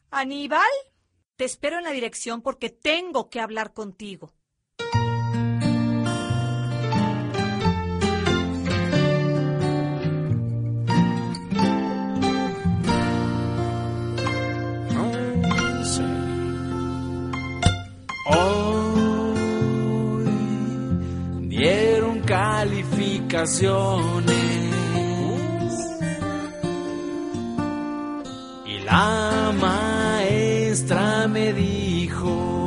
Aníbal, te espero en la dirección porque tengo que hablar contigo. Hoy dieron calificaciones y la maestra me dijo: